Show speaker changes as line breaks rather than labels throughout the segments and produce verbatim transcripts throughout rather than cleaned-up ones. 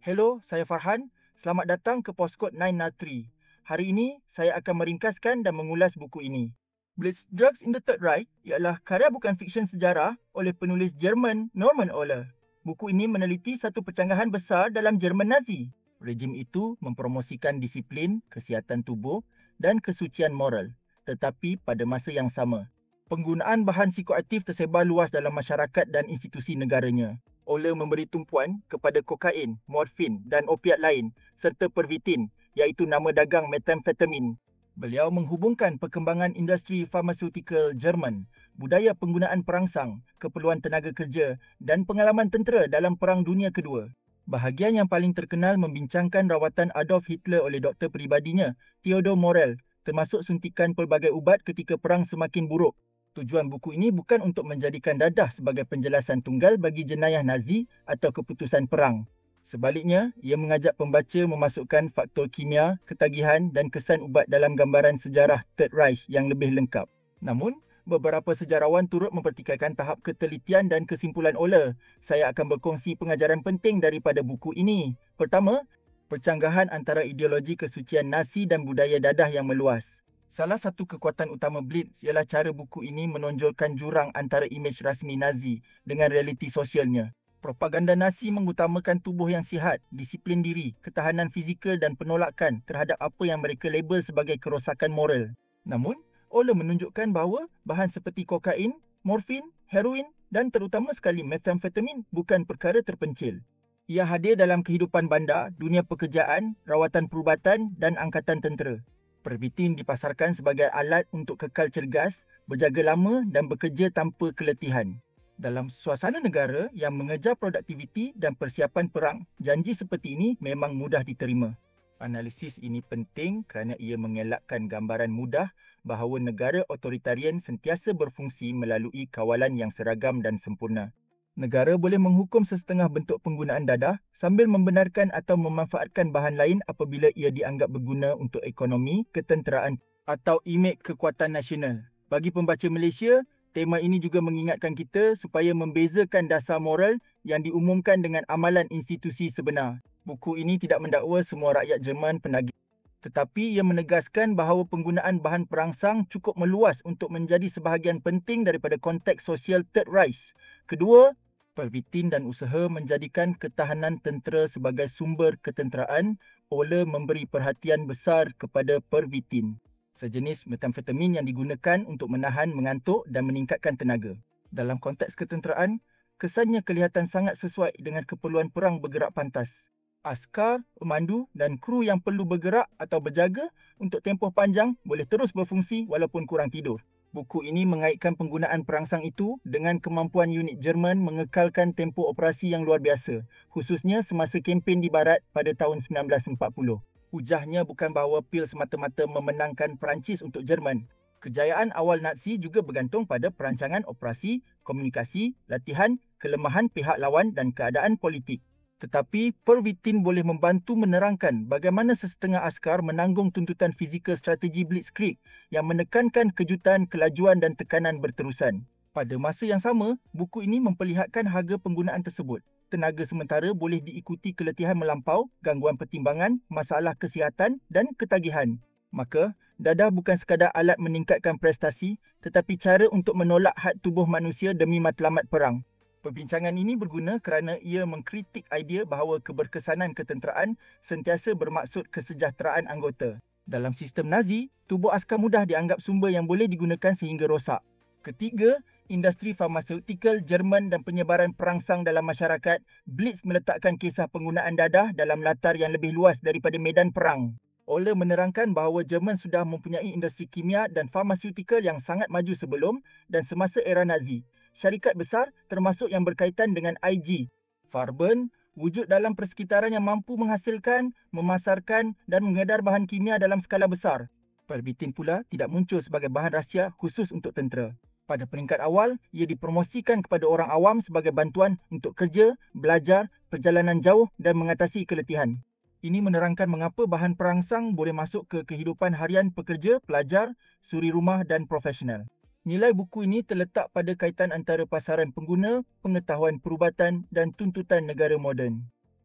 Hello, saya Farhan. Selamat datang ke Poskod sembilan nol tiga. Hari ini, saya akan meringkaskan dan mengulas buku ini. Blitz Drugs in the Third Reich ialah karya bukan fiksyen sejarah oleh penulis Jerman Norman Ohler. Buku ini meneliti satu percanggahan besar dalam Jerman Nazi. Rejim itu mempromosikan disiplin, kesihatan tubuh dan kesucian moral. Tetapi pada masa yang sama, penggunaan bahan psikoaktif tersebar luas dalam masyarakat dan institusi negaranya. Ohler memberi tumpuan kepada kokain, morfin dan opiat lain serta pervitin iaitu nama dagang metamfetamin. Beliau menghubungkan perkembangan industri farmaseutical Jerman, budaya penggunaan perangsang, keperluan tenaga kerja dan pengalaman tentera dalam Perang Dunia Kedua. Bahagian yang paling terkenal membincangkan rawatan Adolf Hitler oleh doktor peribadinya, Theodor Morell, termasuk suntikan pelbagai ubat ketika perang semakin buruk. Tujuan buku ini bukan untuk menjadikan dadah sebagai penjelasan tunggal bagi jenayah Nazi atau keputusan perang. Sebaliknya, ia mengajak pembaca memasukkan faktor kimia, ketagihan dan kesan ubat dalam gambaran sejarah Third Reich yang lebih lengkap. Namun, beberapa sejarawan turut mempertikaikan tahap ketelitian dan kesimpulan Ohler. Saya akan berkongsi pengajaran penting daripada buku ini. Pertama, percanggahan antara ideologi kesucian Nazi dan budaya dadah yang meluas. Salah satu kekuatan utama Blitz ialah cara buku ini menonjolkan jurang antara imej rasmi Nazi dengan realiti sosialnya. Propaganda Nazi mengutamakan tubuh yang sihat, disiplin diri, ketahanan fizikal dan penolakan terhadap apa yang mereka label sebagai kerosakan moral. Namun, Ohler menunjukkan bahawa bahan seperti kokain, morfin, heroin dan terutama sekali metamfetamin bukan perkara terpencil. Ia hadir dalam kehidupan bandar, dunia pekerjaan, rawatan perubatan dan angkatan tentera. Pervitin dipasarkan sebagai alat untuk kekal cergas, berjaga lama dan bekerja tanpa keletihan. Dalam suasana negara yang mengejar produktiviti dan persiapan perang, janji seperti ini memang mudah diterima. Analisis ini penting kerana ia mengelakkan gambaran mudah bahawa negara otoritarian sentiasa berfungsi melalui kawalan yang seragam dan sempurna. Negara boleh menghukum sesetengah bentuk penggunaan dadah sambil membenarkan atau memanfaatkan bahan lain apabila ia dianggap berguna untuk ekonomi, ketenteraan atau imej kekuatan nasional. Bagi pembaca Malaysia, tema ini juga mengingatkan kita supaya membezakan dasar moral yang diumumkan dengan amalan institusi sebenar. Buku ini tidak mendakwa semua rakyat Jerman penagih, tetapi ia menegaskan bahawa penggunaan bahan perangsang cukup meluas untuk menjadi sebahagian penting daripada konteks sosial Third Reich. Kedua, pervitin dan usaha menjadikan ketahanan tentera sebagai sumber ketenteraan. Ohler memberi perhatian besar kepada pervitin, sejenis metamfetamin yang digunakan untuk menahan mengantuk dan meningkatkan tenaga. Dalam konteks ketenteraan, kesannya kelihatan sangat sesuai dengan keperluan perang bergerak pantas. Askar, pemandu dan kru yang perlu bergerak atau berjaga untuk tempoh panjang boleh terus berfungsi walaupun kurang tidur. Buku ini mengaitkan penggunaan perangsang itu dengan kemampuan unit Jerman mengekalkan tempoh operasi yang luar biasa, khususnya semasa kempen di Barat pada tahun sembilan belas empat puluh. Hujahnya bukan bahawa pil semata-mata memenangkan Perancis untuk Jerman. Kejayaan awal Nazi juga bergantung pada perancangan operasi, komunikasi, latihan, kelemahan pihak lawan dan keadaan politik. Tetapi pervitin boleh membantu menerangkan bagaimana sesetengah askar menanggung tuntutan fizikal strategi Blitzkrieg yang menekankan kejutan, kelajuan dan tekanan berterusan. Pada masa yang sama, buku ini memperlihatkan harga penggunaan tersebut. Tenaga sementara boleh diikuti keletihan melampau, gangguan pertimbangan, masalah kesihatan dan ketagihan. Maka, dadah bukan sekadar alat meningkatkan prestasi, tetapi cara untuk menolak had tubuh manusia demi matlamat perang. Perbincangan ini berguna kerana ia mengkritik idea bahawa keberkesanan ketenteraan sentiasa bermaksud kesejahteraan anggota. Dalam sistem Nazi, tubuh askar mudah dianggap sumber yang boleh digunakan sehingga rosak. Ketiga, industri farmaseutical Jerman dan penyebaran perangsang dalam masyarakat. Blitz meletakkan kisah penggunaan dadah dalam latar yang lebih luas daripada medan perang. Ohler menerangkan bahawa Jerman sudah mempunyai industri kimia dan farmaseutical yang sangat maju sebelum dan semasa era Nazi. Syarikat besar termasuk yang berkaitan dengan I G, Farben, wujud dalam persekitaran yang mampu menghasilkan, memasarkan dan mengedar bahan kimia dalam skala besar. Pervitin pula tidak muncul sebagai bahan rahsia khusus untuk tentera. Pada peringkat awal, ia dipromosikan kepada orang awam sebagai bantuan untuk kerja, belajar, perjalanan jauh dan mengatasi keletihan. Ini menerangkan mengapa bahan perangsang boleh masuk ke kehidupan harian pekerja, pelajar, suri rumah dan profesional. Nilai buku ini terletak pada kaitan antara pasaran pengguna, pengetahuan perubatan dan tuntutan negara moden.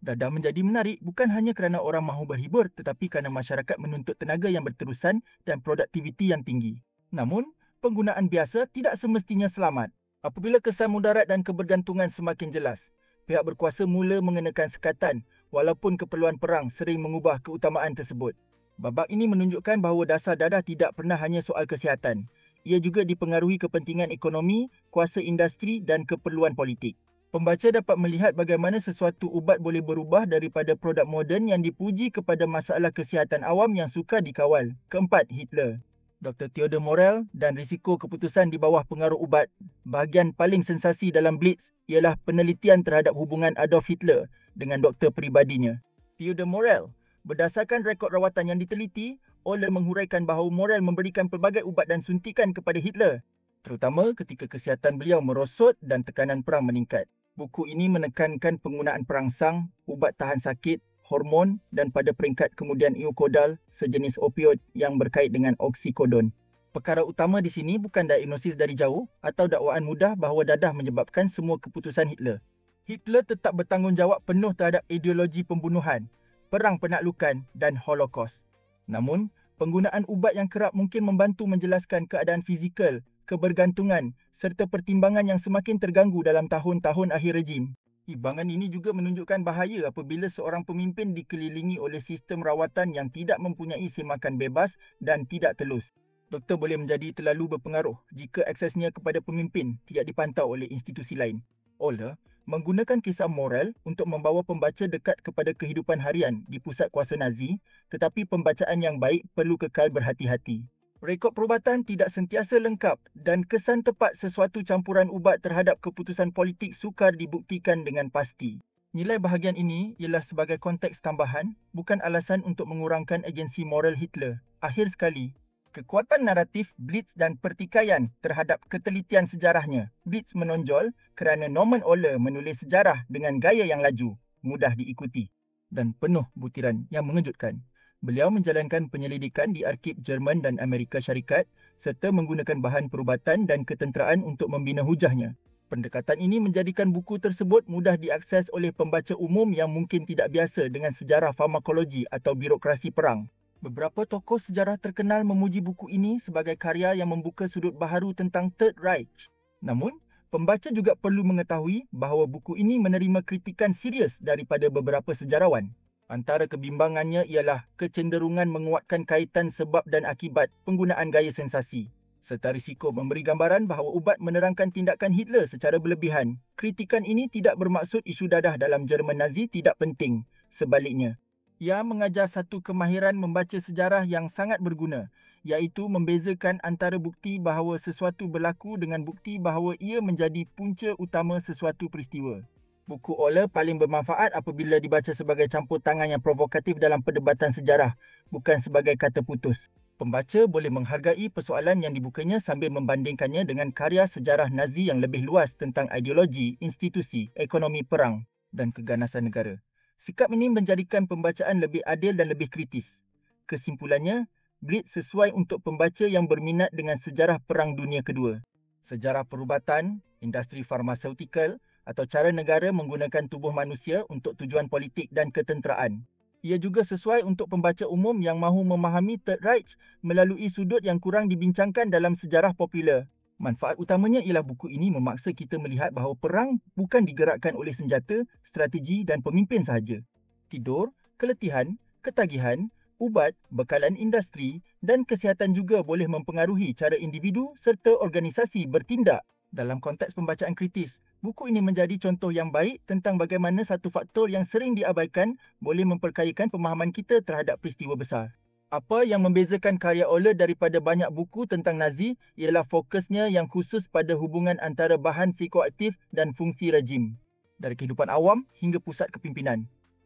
Dadah menjadi menarik bukan hanya kerana orang mahu berhibur tetapi kerana masyarakat menuntut tenaga yang berterusan dan produktiviti yang tinggi. Namun, penggunaan biasa tidak semestinya selamat. Apabila kesan mudarat dan kebergantungan semakin jelas, pihak berkuasa mula mengenakan sekatan walaupun keperluan perang sering mengubah keutamaan tersebut. Babak ini menunjukkan bahawa dasar dadah tidak pernah hanya soal kesihatan. Ia juga dipengaruhi kepentingan ekonomi, kuasa industri dan keperluan politik. Pembaca dapat melihat bagaimana sesuatu ubat boleh berubah daripada produk moden yang dipuji kepada masalah kesihatan awam yang sukar dikawal. Keempat, Hitler. Doktor Theodor Morell dan risiko keputusan di bawah pengaruh ubat. Bahagian paling sensasi dalam Blitz ialah penelitian terhadap hubungan Adolf Hitler dengan doktor peribadinya. Theodor Morell, berdasarkan rekod rawatan yang diteliti, Oler menghuraikan bahawa Morell memberikan pelbagai ubat dan suntikan kepada Hitler, terutama ketika kesihatan beliau merosot dan tekanan perang meningkat. Buku ini menekankan penggunaan perangsang, ubat tahan sakit, hormon dan pada peringkat kemudian Eukodal, sejenis opioid yang berkait dengan oksikodon. Perkara utama di sini bukan diagnosis dari jauh atau dakwaan mudah bahawa dadah menyebabkan semua keputusan Hitler. Hitler tetap bertanggungjawab penuh terhadap ideologi pembunuhan, perang penaklukan dan Holocaust. Namun, penggunaan ubat yang kerap mungkin membantu menjelaskan keadaan fizikal, kebergantungan serta pertimbangan yang semakin terganggu dalam tahun-tahun akhir rejim. Imbangan ini juga menunjukkan bahaya apabila seorang pemimpin dikelilingi oleh sistem rawatan yang tidak mempunyai semakan bebas dan tidak telus. Doktor boleh menjadi terlalu berpengaruh jika aksesnya kepada pemimpin tidak dipantau oleh institusi lain. Oler menggunakan kisah Morell untuk membawa pembaca dekat kepada kehidupan harian di pusat kuasa Nazi, tetapi pembacaan yang baik perlu kekal berhati-hati. Rekod perubatan tidak sentiasa lengkap dan kesan tepat sesuatu campuran ubat terhadap keputusan politik sukar dibuktikan dengan pasti. Nilai bahagian ini ialah sebagai konteks tambahan, bukan alasan untuk mengurangkan agensi moral Hitler. Akhir sekali, kekuatan naratif Blitz dan pertikaian terhadap ketelitian sejarahnya. Blitz menonjol kerana Norman Oler menulis sejarah dengan gaya yang laju, mudah diikuti dan penuh butiran yang mengejutkan. Beliau menjalankan penyelidikan di Arkib Jerman dan Amerika Syarikat serta menggunakan bahan perubatan dan ketenteraan untuk membina hujahnya. Pendekatan ini menjadikan buku tersebut mudah diakses oleh pembaca umum yang mungkin tidak biasa dengan sejarah farmakologi atau birokrasi perang. Beberapa tokoh sejarah terkenal memuji buku ini sebagai karya yang membuka sudut baharu tentang Third Reich. Namun, pembaca juga perlu mengetahui bahawa buku ini menerima kritikan serius daripada beberapa sejarawan. Antara kebimbangannya ialah kecenderungan menguatkan kaitan sebab dan akibat penggunaan gaya sensasi, serta risiko memberi gambaran bahawa ubat menerangkan tindakan Hitler secara berlebihan. Kritikan ini tidak bermaksud isu dadah dalam Jerman Nazi tidak penting. Sebaliknya, ia mengajar satu kemahiran membaca sejarah yang sangat berguna, iaitu membezakan antara bukti bahawa sesuatu berlaku dengan bukti bahawa ia menjadi punca utama sesuatu peristiwa. Buku Oler paling bermanfaat apabila dibaca sebagai campur tangan yang provokatif dalam perdebatan sejarah, bukan sebagai kata putus. Pembaca boleh menghargai persoalan yang dibukanya sambil membandingkannya dengan karya sejarah Nazi yang lebih luas tentang ideologi, institusi, ekonomi perang dan keganasan negara. Sikap ini menjadikan pembacaan lebih adil dan lebih kritis. Kesimpulannya, Blitz sesuai untuk pembaca yang berminat dengan sejarah Perang Dunia Kedua, sejarah perubatan, industri farmaseutikal, atau cara negara menggunakan tubuh manusia untuk tujuan politik dan ketenteraan. Ia juga sesuai untuk pembaca umum yang mahu memahami Third Reich melalui sudut yang kurang dibincangkan dalam sejarah popular. Manfaat utamanya ialah buku ini memaksa kita melihat bahawa perang bukan digerakkan oleh senjata, strategi dan pemimpin sahaja. Tidur, keletihan, ketagihan, ubat, bekalan industri dan kesihatan juga boleh mempengaruhi cara individu serta organisasi bertindak. Dalam konteks pembacaan kritis, buku ini menjadi contoh yang baik tentang bagaimana satu faktor yang sering diabaikan boleh memperkayakan pemahaman kita terhadap peristiwa besar. Apa yang membezakan karya Oler daripada banyak buku tentang Nazi ialah fokusnya yang khusus pada hubungan antara bahan psikoaktif dan fungsi rejim, dari kehidupan awam hingga pusat kepimpinan.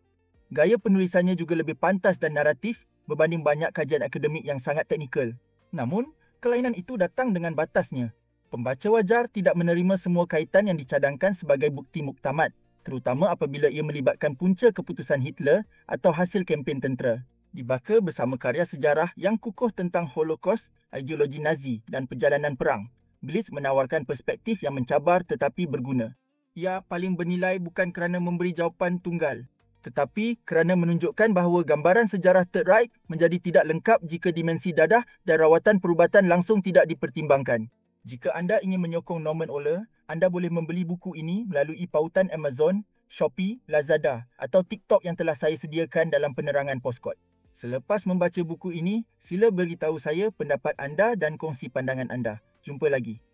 Gaya penulisannya juga lebih pantas dan naratif berbanding banyak kajian akademik yang sangat teknikal. Namun, kelainan itu datang dengan batasnya. Pembaca wajar tidak menerima semua kaitan yang dicadangkan sebagai bukti muktamad, terutama apabila ia melibatkan punca keputusan Hitler atau hasil kempen tentera. Dibaca bersama karya sejarah yang kukuh tentang Holocaust, ideologi Nazi dan perjalanan perang, Blitz menawarkan perspektif yang mencabar tetapi berguna. Ia paling bernilai bukan kerana memberi jawapan tunggal, Tetapi kerana menunjukkan bahawa gambaran sejarah Third Reich menjadi tidak lengkap jika dimensi dadah dan rawatan perubatan langsung tidak dipertimbangkan. Jika anda ingin menyokong Norman Ohler, anda boleh membeli buku ini melalui pautan Amazon, Shopee, Lazada atau TikTok yang telah saya sediakan dalam penerangan Postkod. Selepas membaca buku ini, sila beritahu saya pendapat anda dan kongsi pandangan anda. Jumpa lagi.